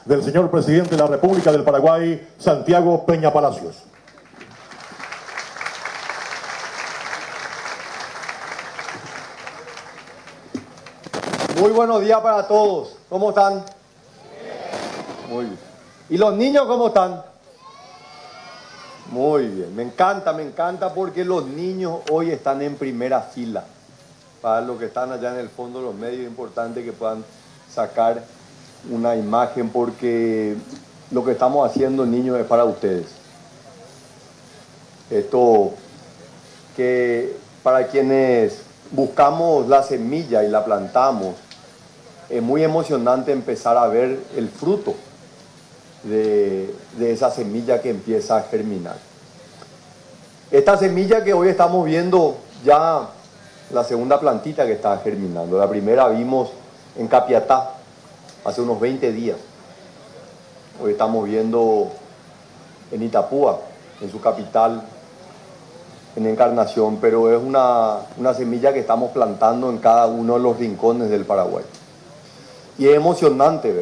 del señor presidente de la República del Paraguay, Santiago Peña Palacios. Muy buenos días para todos. ¿Cómo están? Muy bien. ¿Y los niños cómo están? Muy bien. Me encanta porque los niños hoy están en primera fila. Para los que están allá en el fondo de los medios, es importante que puedan sacar una imagen porque lo que estamos haciendo, niños, es para ustedes. Esto que para quienes buscamos la semilla y la plantamos, es muy emocionante empezar a ver el fruto de esa semilla que empieza a germinar. Esta semilla que hoy estamos viendo ya la segunda plantita que está germinando. La primera vimos en Capiatá hace unos 20 días. Hoy estamos viendo en Itapúa, en su capital, en Encarnación, pero es una semilla que estamos plantando en cada uno de los rincones del Paraguay. Y es emocionante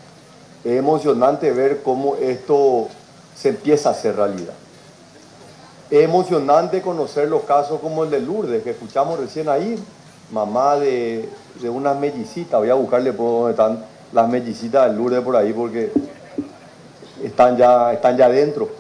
ver cómo esto se empieza a hacer realidad. Es emocionante conocer los casos como el de Lourdes, que escuchamos recién ahí, mamá de unas mellicitas. Voy a buscarle por dónde están las mellicitas de Lourdes por ahí, porque están ya adentro.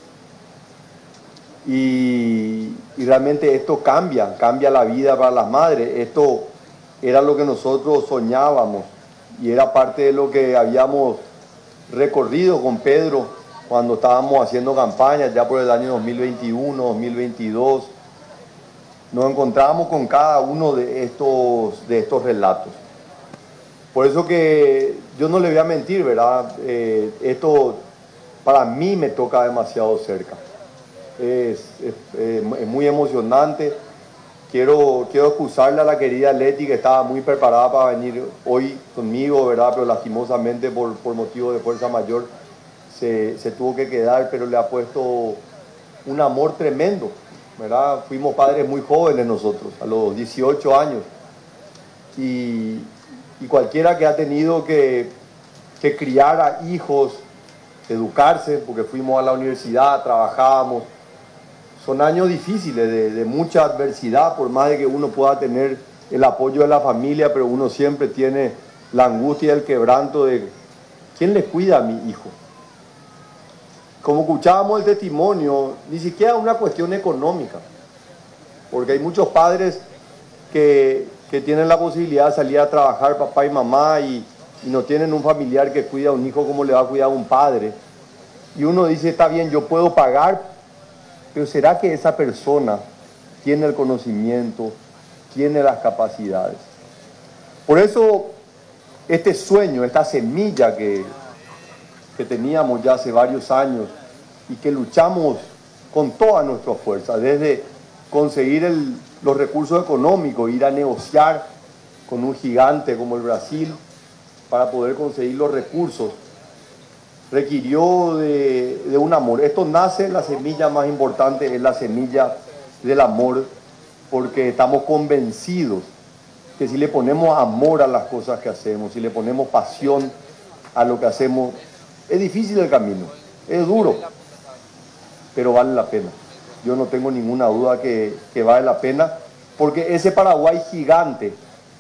Y realmente esto cambia la vida para las madres. Esto era lo que nosotros soñábamos y era parte de lo que habíamos recorrido con Pedro cuando estábamos haciendo campañas ya por el año 2021, 2022. Nos encontramos con cada uno de estos relatos. Por eso que yo no le voy a mentir, ¿verdad? Esto para mí me toca demasiado cerca. Es muy emocionante. Quiero excusarle a la querida Leti, que estaba muy preparada para venir hoy conmigo, ¿verdad? Pero lastimosamente por motivo de fuerza mayor se tuvo que quedar, pero le ha puesto un amor tremendo, ¿verdad? Fuimos padres muy jóvenes nosotros, a los 18 años. Y cualquiera que ha tenido que criar a hijos, educarse, porque fuimos a la universidad, trabajábamos. Son años difíciles, de mucha adversidad, por más de que uno pueda tener el apoyo de la familia, pero uno siempre tiene la angustia y el quebranto de ¿quién le cuida a mi hijo? Como escuchábamos el testimonio, ni siquiera es una cuestión económica, porque hay muchos padres que tienen la posibilidad de salir a trabajar, papá y mamá, y no tienen un familiar que cuida a un hijo como le va a cuidar a un padre. Y uno dice, está bien, yo puedo pagar, pero ¿será que esa persona tiene el conocimiento, tiene las capacidades? Por eso este sueño, esta semilla que teníamos ya hace varios años y que luchamos con toda nuestra fuerza, desde conseguir los recursos económicos, ir a negociar con un gigante como el Brasil para poder conseguir los recursos, requirió de un amor. Esto nace, la semilla más importante es la semilla del amor, porque estamos convencidos que si le ponemos amor a las cosas que hacemos, si le ponemos pasión a lo que hacemos, es difícil el camino, es duro, pero vale la pena. Yo no tengo ninguna duda que vale la pena, porque ese Paraguay gigante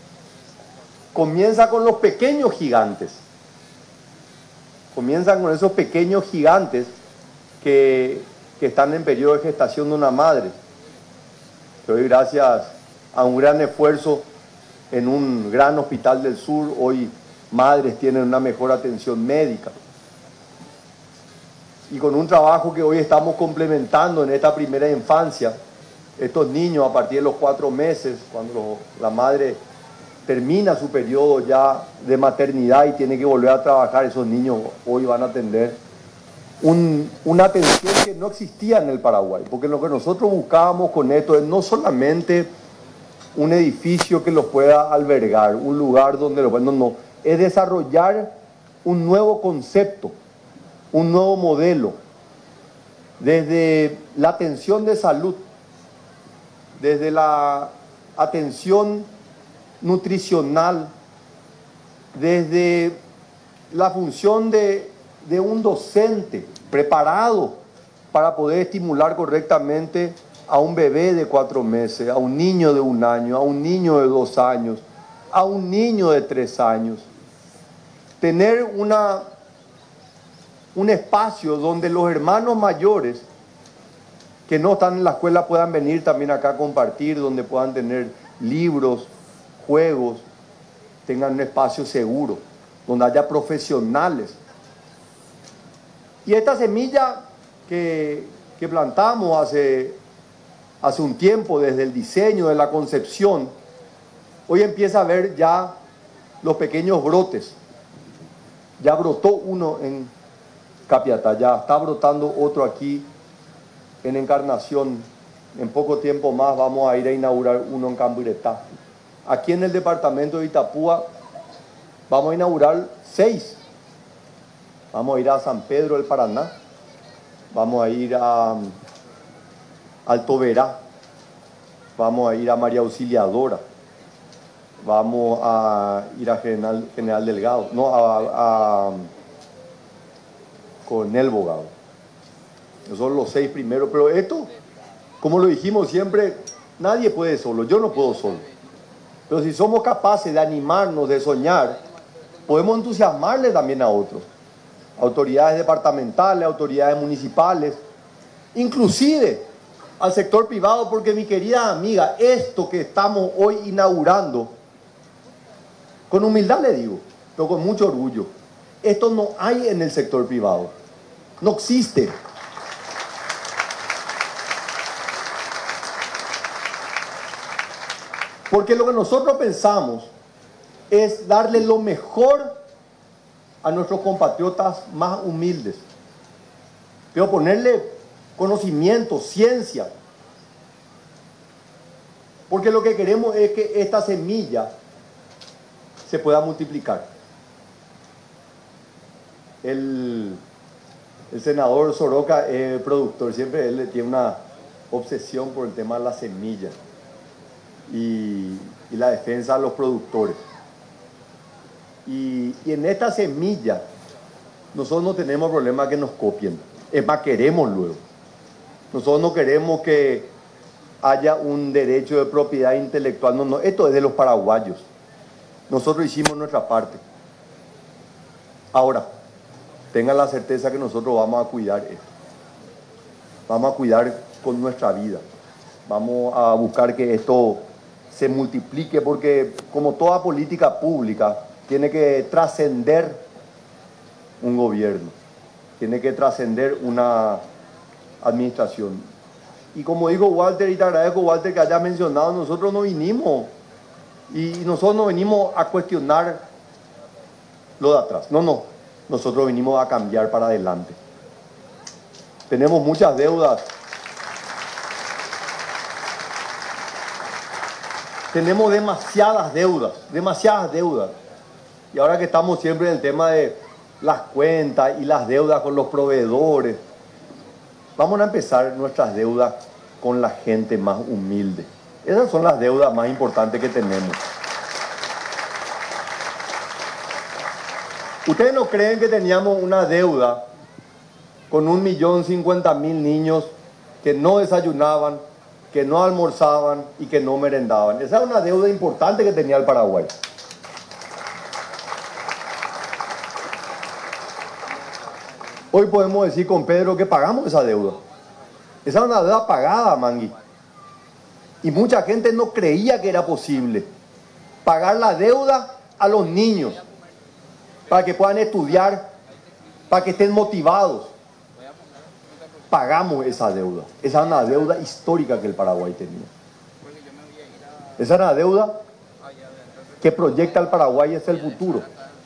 comienza con los pequeños gigantes. Comienzan con esos pequeños gigantes que están en periodo de gestación de una madre. Que hoy, gracias a un gran esfuerzo en un gran hospital del sur, hoy madres tienen una mejor atención médica. Y con un trabajo que hoy estamos complementando en esta primera infancia, estos niños a partir de los 4 meses, cuando la madre termina su periodo ya de maternidad y tiene que volver a trabajar, esos niños hoy van a tener una atención que no existía en el Paraguay, porque lo que nosotros buscábamos con esto es no solamente un edificio que los pueda albergar, un lugar donde los no, es desarrollar un nuevo concepto, un nuevo modelo, desde la atención de salud, desde la atención nutricional, desde la función de un docente preparado para poder estimular correctamente a un bebé de 4 meses, a un niño de 1 año, a un niño de 2 años, a un niño de 3 años. Tener un espacio donde los hermanos mayores que no están en la escuela puedan venir también acá a compartir, donde puedan tener libros, juegos, tengan un espacio seguro, donde haya profesionales. Y esta semilla que plantamos hace un tiempo, desde el diseño, de la concepción, hoy empieza a ver ya los pequeños brotes. Ya brotó uno en Capiatá, ya está brotando otro aquí en Encarnación. En poco tiempo más vamos a ir a inaugurar uno en Camburetá. Aquí en el departamento de Itapúa vamos a inaugurar 6. Vamos a ir a San Pedro del Paraná, vamos a ir a Alto Verá, vamos a ir a María Auxiliadora, vamos a ir a General Delgado, no, a Coronel Bogado. Esos son los 6 primeros, pero esto, como lo dijimos siempre, nadie puede solo, yo no puedo solo. Pero si somos capaces de animarnos, de soñar, podemos entusiasmarle también a otros. Autoridades departamentales, autoridades municipales, inclusive al sector privado, porque mi querida amiga, esto que estamos hoy inaugurando, con humildad le digo, pero con mucho orgullo, esto no hay en el sector privado, no existe. Porque lo que nosotros pensamos es darle lo mejor a nuestros compatriotas más humildes, pero ponerle conocimiento, ciencia, porque lo que queremos es que esta semilla se pueda multiplicar. El senador Soroka es productor, siempre él tiene una obsesión por el tema de la semilla y la defensa de los productores. Y en esta semilla nosotros no tenemos problema que nos copien, es más, queremos luego. Nosotros no queremos que haya un derecho de propiedad intelectual, no, esto es de los paraguayos. Nosotros hicimos nuestra parte. Ahora, tengan la certeza que nosotros vamos a cuidar esto. Vamos a cuidar con nuestra vida. Vamos a buscar que esto se multiplique, porque como toda política pública, tiene que trascender un gobierno, tiene que trascender una administración. Y como dijo Walter, y te agradezco, Walter, que hayas mencionado, nosotros no vinimos, y nosotros no venimos a cuestionar lo de atrás, no, nosotros venimos a cambiar para adelante. Tenemos muchas deudas, tenemos demasiadas deudas, y ahora que estamos siempre en el tema de las cuentas y las deudas con los proveedores, vamos a empezar nuestras deudas con la gente más humilde. Esas son las deudas más importantes que tenemos. ¿Ustedes no creen que teníamos una deuda con 1.050.000 niños que no desayunaban, que no almorzaban y que no merendaban? Esa es una deuda importante que tenía el Paraguay. Hoy podemos decir con Pedro que pagamos esa deuda. Esa es una deuda pagada, Mangui. Y mucha gente no creía que era posible pagar la deuda a los niños para que puedan estudiar, para que estén motivados. Pagamos esa deuda. Esa es una deuda histórica que el Paraguay tenía. Esa es una deuda que proyecta al Paraguay hacia el futuro.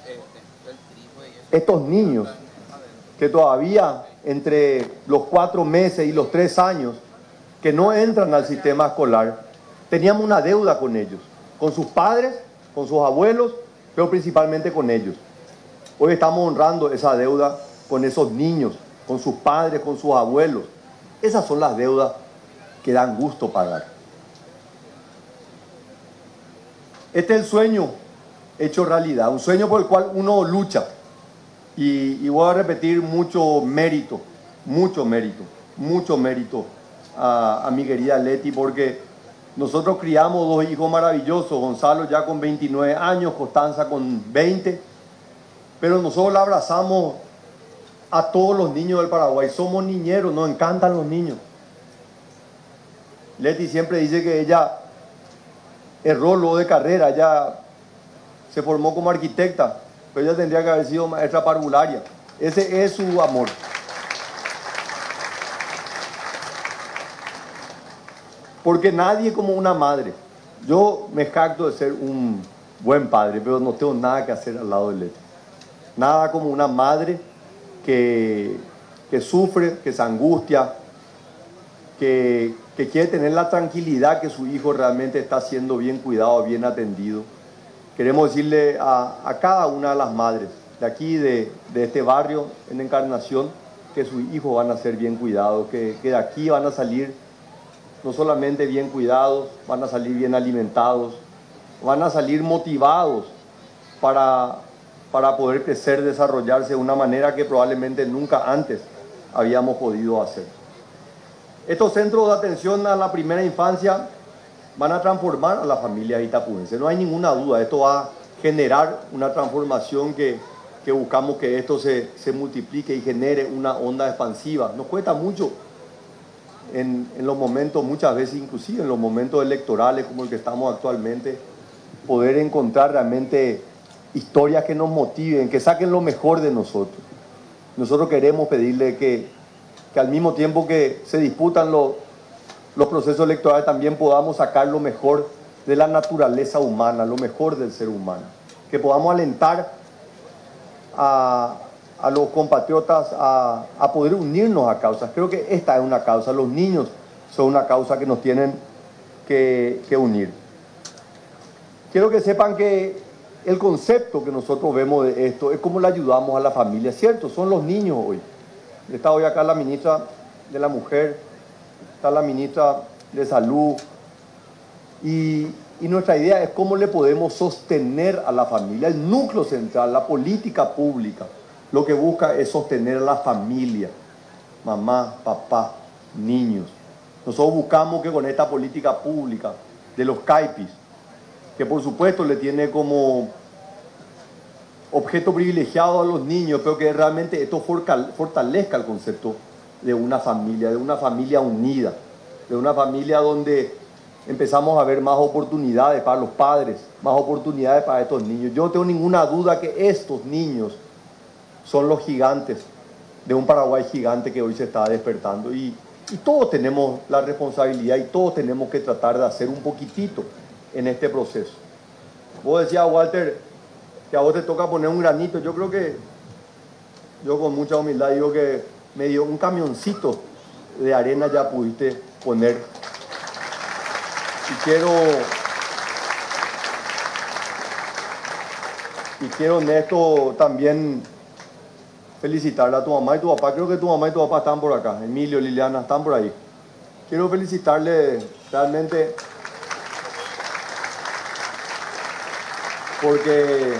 Estos niños que todavía entre los 4 meses y los 3 años que no entran al sistema escolar, teníamos una deuda con ellos, con sus padres, con sus abuelos, pero principalmente con ellos. Hoy estamos honrando esa deuda con esos niños, con sus padres, con sus abuelos. Esas son las deudas que dan gusto pagar. Este es el sueño hecho realidad, un sueño por el cual uno lucha. Y voy a repetir mucho mérito a mi querida Leti, porque nosotros criamos dos hijos maravillosos, Gonzalo ya con 29 años, Constanza con 20, pero nosotros la abrazamos a todos los niños del Paraguay, somos niñeros, nos encantan los niños. Leti siempre dice que ella erró luego de carrera, ella se formó como arquitecta, pero ella tendría que haber sido maestra parvularia. Ese es su amor. Porque nadie como una madre. Yo me jacto de ser un buen padre, pero no tengo nada que hacer al lado de Leti. Nada como una madre que sufre, que se angustia, que quiere tener la tranquilidad que su hijo realmente está siendo bien cuidado, bien atendido. Queremos decirle a cada una de las madres de aquí, de este barrio en Encarnación, que sus hijos van a ser bien cuidados, que de aquí van a salir no solamente bien cuidados, van a salir bien alimentados, van a salir motivados para poder crecer, desarrollarse de una manera que probablemente nunca antes habíamos podido hacer. Estos centros de atención a la primera infancia van a transformar a la familia itapuense, no hay ninguna duda. Esto va a generar una transformación que buscamos que esto se multiplique y genere una onda expansiva. Nos cuesta mucho en los momentos, muchas veces inclusive en los momentos electorales como el que estamos actualmente, poder encontrar realmente historias que nos motiven, que saquen lo mejor de nosotros. Nosotros queremos pedirle que al mismo tiempo que se disputan los procesos electorales, también podamos sacar lo mejor de la naturaleza humana, lo mejor del ser humano. Que podamos alentar a los compatriotas a poder unirnos a causas. Creo que esta es una causa, los niños son una causa que nos tienen que unir. Quiero que sepan que el concepto que nosotros vemos de esto es cómo le ayudamos a la familia, ¿cierto? Son los niños hoy. Está hoy acá la ministra de la Mujer, está la ministra de Salud, y nuestra idea es cómo le podemos sostener a la familia. El núcleo central, la política pública, lo que busca es sostener a la familia, mamá, papá, niños. Nosotros buscamos que con esta política pública de los CAIPIS, que por supuesto le tiene como objeto privilegiado a los niños, pero que realmente esto fortalezca el concepto de una familia unida, de una familia donde empezamos a ver más oportunidades para los padres, más oportunidades para estos niños. Yo no tengo ninguna duda que estos niños son los gigantes de un Paraguay gigante que hoy se está despertando, y todos tenemos la responsabilidad y todos tenemos que tratar de hacer un poquitito en este proceso. Vos decías, Walter, que a vos te toca poner un granito. Yo creo que yo con mucha humildad digo que medio un camioncito de arena ya pudiste poner. Y quiero en esto también felicitarle a tu mamá y tu papá. Creo que tu mamá y tu papá están por acá. Emilio, Liliana, están por ahí. Quiero felicitarle realmente porque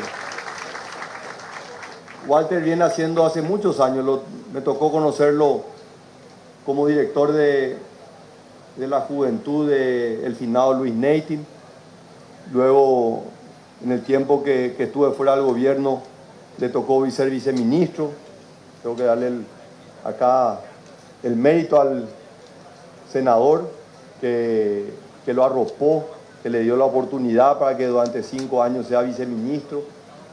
Walter viene haciendo hace muchos años, me tocó conocerlo como director de la juventud del finado Luis Neitin. Luego, en el tiempo que estuve fuera del gobierno, le tocó ser viceministro. Tengo que darle acá el mérito al senador que lo arropó, que le dio la oportunidad para que durante 5 años sea viceministro,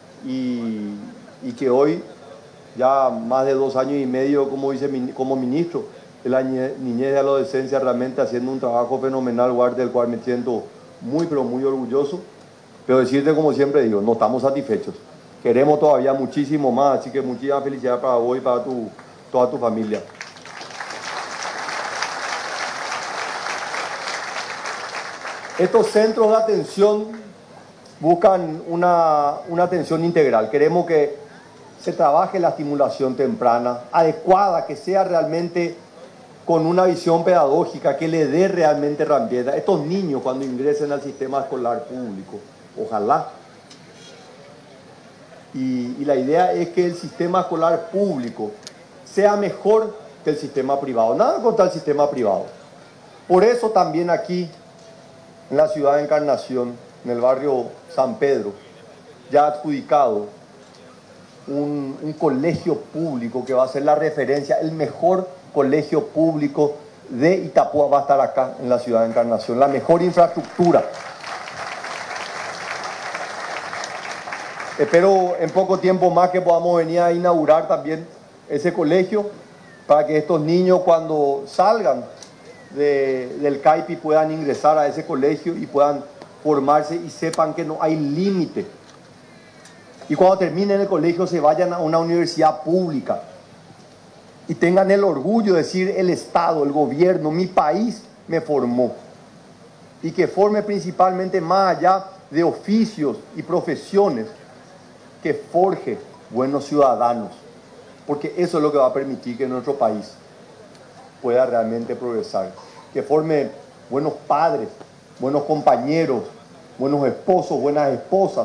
y que hoy, ya más de 2 años y medio como ministro de la niñez y adolescencia, realmente haciendo un trabajo fenomenal, del cual me siento muy, pero muy orgulloso. Pero decirte, como siempre digo, no estamos satisfechos. Queremos todavía muchísimo más, así que muchísimas felicidades para vos y para toda tu familia. Estos centros de atención buscan una atención integral. Queremos que se trabaje la estimulación temprana, adecuada, que sea realmente con una visión pedagógica, que le dé realmente herramientas. Estos niños, cuando ingresen al sistema escolar público, ojalá Y la idea es que el sistema escolar público sea mejor que el sistema privado. Nada contra el sistema privado. Por eso también aquí, en la ciudad de Encarnación, en el barrio San Pedro, ya ha adjudicado un colegio público que va a ser la referencia, el mejor colegio público de Itapúa va a estar acá en la ciudad de Encarnación, la mejor infraestructura. Espero en poco tiempo más que podamos venir a inaugurar también ese colegio para que estos niños cuando salgan del CAIPI puedan ingresar a ese colegio y puedan formarse y sepan que no hay límite. Y cuando terminen el colegio se vayan a una universidad pública y tengan el orgullo de decir el Estado, el gobierno, mi país me formó. Y que forme principalmente más allá de oficios y profesiones, que forje buenos ciudadanos, porque eso es lo que va a permitir que nuestro país pueda realmente progresar, que forme buenos padres, buenos compañeros, buenos esposos, buenas esposas,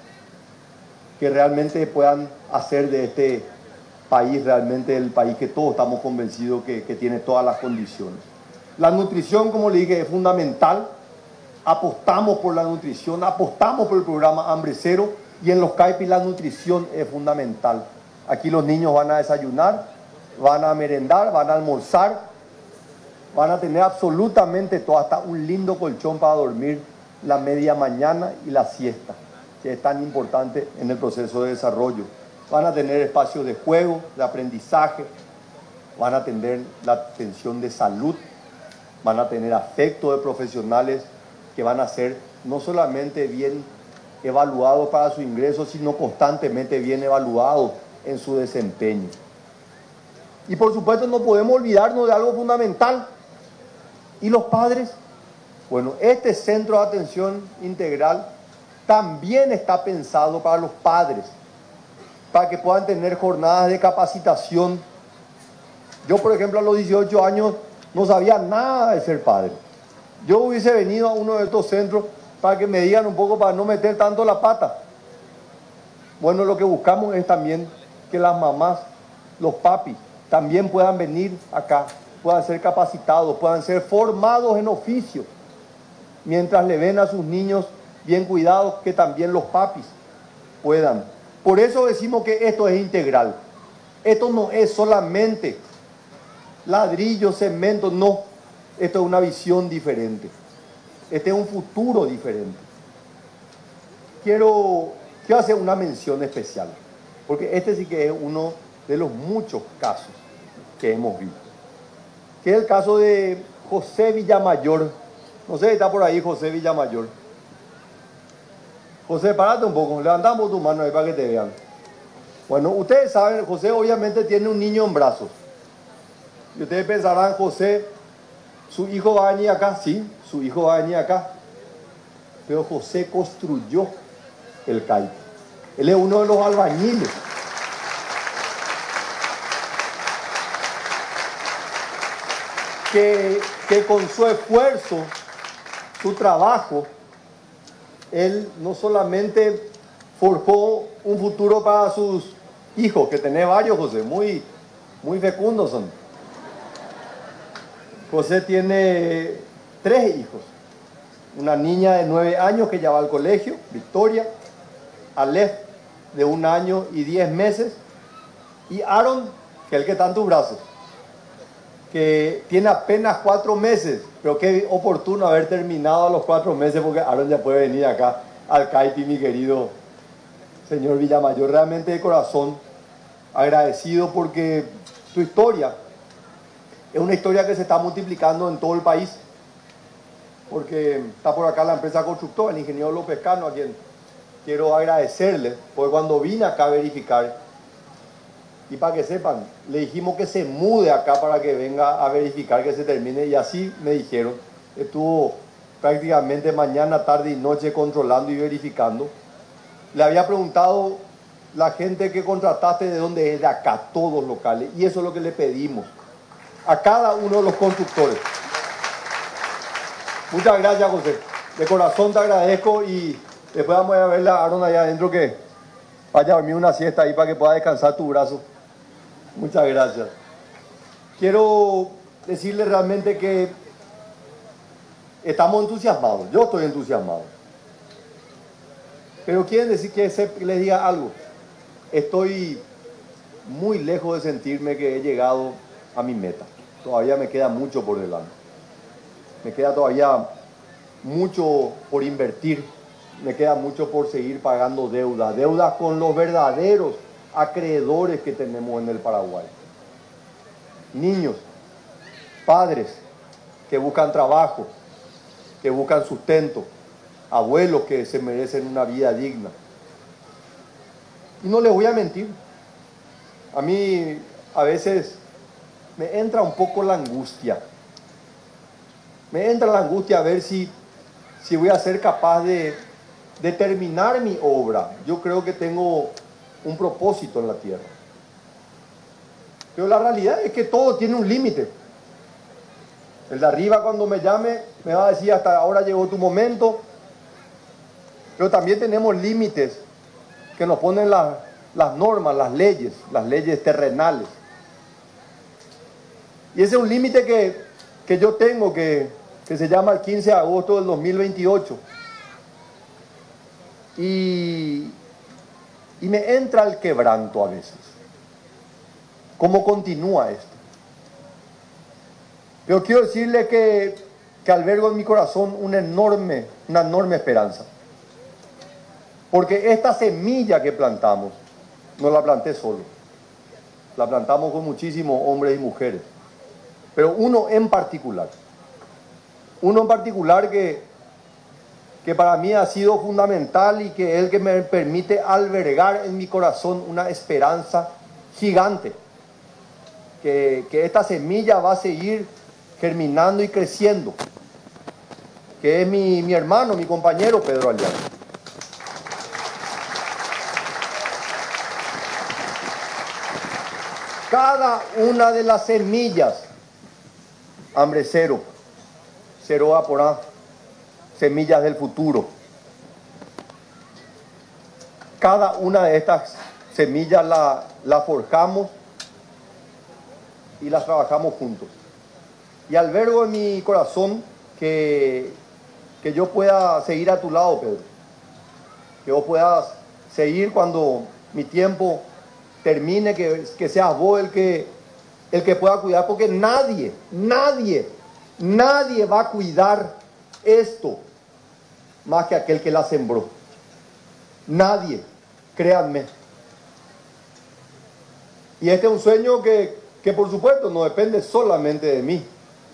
que realmente puedan hacer de este país realmente el país que todos estamos convencidos que tiene todas las condiciones. La nutrición, como le dije, es fundamental. Apostamos por la nutrición, apostamos por el programa Hambre Cero, y en los CAIPI la nutrición es fundamental. Aquí los niños van a desayunar, van a merendar, van a almorzar, van a tener absolutamente todo, hasta un lindo colchón para dormir la media mañana y la siesta, que es tan importante en el proceso de desarrollo. Van a tener espacios de juego, de aprendizaje, van a tener la atención de salud, van a tener afecto de profesionales que van a ser no solamente bien evaluados para su ingreso, sino constantemente bien evaluados en su desempeño. Y por supuesto no podemos olvidarnos de algo fundamental. ¿Y los padres? Bueno, este centro de atención integral también está pensado para los padres, para que puedan tener jornadas de capacitación. Yo, por ejemplo, a los 18 años no sabía nada de ser padre. Yo hubiese venido a uno de estos centros para que me digan un poco, para no meter tanto la pata. Bueno, lo que buscamos es también que las mamás, los papis, también puedan venir acá, puedan ser capacitados, puedan ser formados en oficio, mientras le ven a sus niños bien cuidados, que también los papis puedan. Por eso decimos que esto es integral. Esto no es solamente ladrillo, cemento, no. Esto es una visión diferente. Este es un futuro diferente. Quiero hacer una mención especial, porque este sí que es uno de los muchos casos que hemos visto, que es el caso de José Villamayor. No sé si está por ahí José Villamayor. José, párate un poco, levantamos tu mano ahí para que te vean. Bueno, ustedes saben, José obviamente tiene un niño en brazos. Y ustedes pensarán, José, ¿su hijo va a venir acá? Sí, su hijo va a venir acá. Pero José construyó el CAIPI. Él es uno de los albañiles. Que con su esfuerzo, su trabajo, él no solamente forjó un futuro para sus hijos, que tenés varios, José, muy fecundos son. José tiene 3 hijos. Una niña de 9 años que ya va al colegio, Victoria, Aleph, de 1 año y 10 meses, y Aaron, que es el que está en tus brazos, que tiene apenas 4 meses, pero qué oportuno haber terminado a los 4 meses, porque Aaron ya puede venir acá al CAIPI, mi querido señor Villamayor. Realmente de corazón agradecido, porque tu historia es una historia que se está multiplicando en todo el país, porque está por acá la empresa constructora, el ingeniero López Cano, a quien quiero agradecerle, porque cuando vine acá a verificar, y para que sepan, le dijimos que se mude acá para que venga a verificar que se termine, y así me dijeron. Estuvo prácticamente mañana, tarde y noche controlando y verificando. Le había preguntado la gente que contrataste de dónde es, de acá, todos locales, y eso es lo que le pedimos a cada uno de los constructores. Muchas gracias, José. De corazón te agradezco, y después vamos a ver a Aaron allá adentro, que Vaya a dormir una siesta ahí para que pueda descansar tu brazo. Muchas gracias. Quiero decirle realmente que estamos entusiasmados. Yo estoy entusiasmado. Pero quieren decir que les diga algo. Estoy muy lejos de sentirme que he llegado a mi meta. Todavía me queda mucho por delante. Me queda todavía mucho por invertir. Me queda mucho por seguir pagando deuda. Deudas con los verdaderos acreedores que tenemos en el Paraguay. Niños, padres que buscan trabajo, que buscan sustento, abuelos que se merecen una vida digna. Y no les voy a mentir, a mí a veces me entra un poco la angustia. Me entra la angustia a ver si voy a ser capaz de terminar mi obra. Yo creo que tengo un propósito en la tierra. Pero la realidad es que todo tiene un límite. El de arriba cuando me llame me va a decir hasta ahora llegó tu momento. Pero también tenemos límites que nos ponen las normas, las leyes terrenales. Y ese es un límite que yo tengo que se llama el 15 de agosto del 2028. Y me entra el quebranto a veces. ¿Cómo continúa esto? Pero quiero decirle que albergo en mi corazón una enorme esperanza. Porque esta semilla que plantamos, no la planté solo. La plantamos con muchísimos hombres y mujeres. Pero uno en particular que para mí ha sido fundamental y que es el que me permite albergar en mi corazón una esperanza gigante. Que esta semilla va a seguir germinando y creciendo. Que es mi hermano, mi compañero Pedro Aliaga. Cada una de las semillas, Hambre Cero, Cero Aporá, Semillas del Futuro. Cada una de estas semillas la forjamos y las trabajamos juntos. Y albergo en mi corazón que yo pueda seguir a tu lado, Pedro. Que vos puedas seguir cuando mi tiempo termine, que seas vos el que pueda cuidar, porque nadie va a cuidar esto más que aquel que la sembró. Nadie, créanme. Y este es un sueño que por supuesto no depende solamente de mí.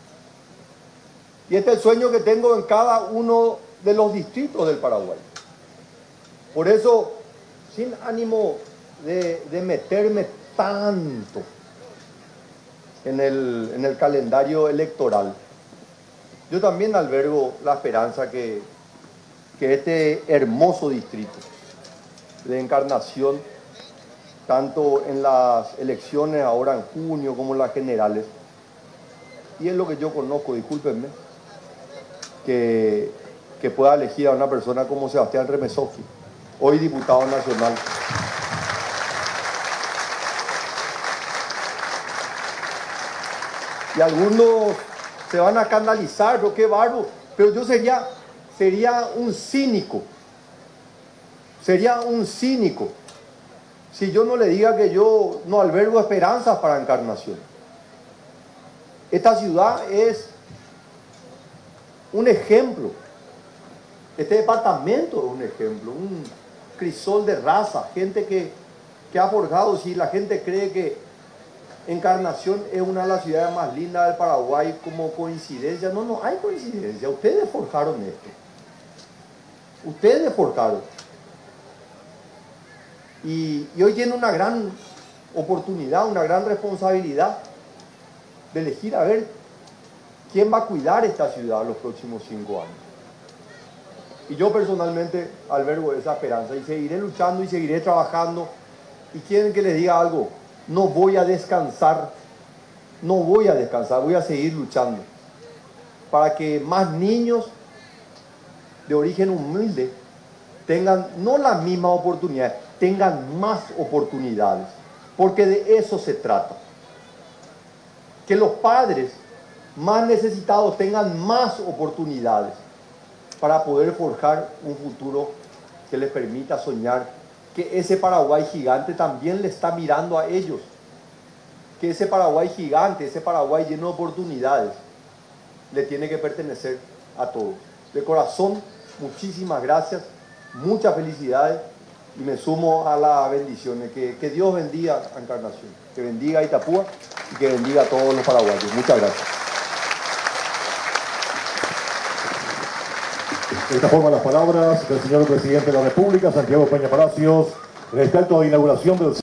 Y este es el sueño que tengo en cada uno de los distritos del Paraguay. Por eso, sin ánimo de meterme tanto en el calendario electoral, yo también albergo la esperanza que este hermoso distrito de Encarnación, tanto en las elecciones ahora en junio como en las generales, y es lo que yo conozco, discúlpenme, que pueda elegir a una persona como Sebastián Remesowski, hoy diputado nacional. Y algunos se van a escandalizar, pero qué bárbaro, pero yo sería un cínico, si yo no le diga que yo no albergo esperanzas para Encarnación. Esta ciudad es un ejemplo. Este departamento es un ejemplo, un crisol de raza, gente que ha forjado. Si la gente cree que Encarnación es una de las ciudades más lindas del Paraguay como coincidencia, no hay coincidencia. Ustedes forjaron esto. Ustedes forjaron. Y hoy tienen una gran oportunidad, una gran responsabilidad de elegir a ver quién va a cuidar esta ciudad los próximos 5 años. Y yo personalmente albergo esa esperanza y seguiré luchando y seguiré trabajando. Y quieren que les diga algo, no voy a descansar, voy a seguir luchando para que más niños de origen humilde tengan no la misma oportunidad, tengan más oportunidades, porque de eso se trata. Que los padres más necesitados tengan más oportunidades para poder forjar un futuro que les permita soñar que ese Paraguay gigante también le está mirando a ellos, que ese Paraguay gigante, ese Paraguay lleno de oportunidades, le tiene que pertenecer a todos. De corazón, muchísimas gracias, muchas felicidades y me sumo a las bendiciones. Que Dios bendiga a Encarnación, que bendiga a Itapúa y que bendiga a todos los paraguayos. Muchas gracias. De esta forma, las palabras del señor presidente de la República, Santiago Peña Palacios, en este acto de inauguración del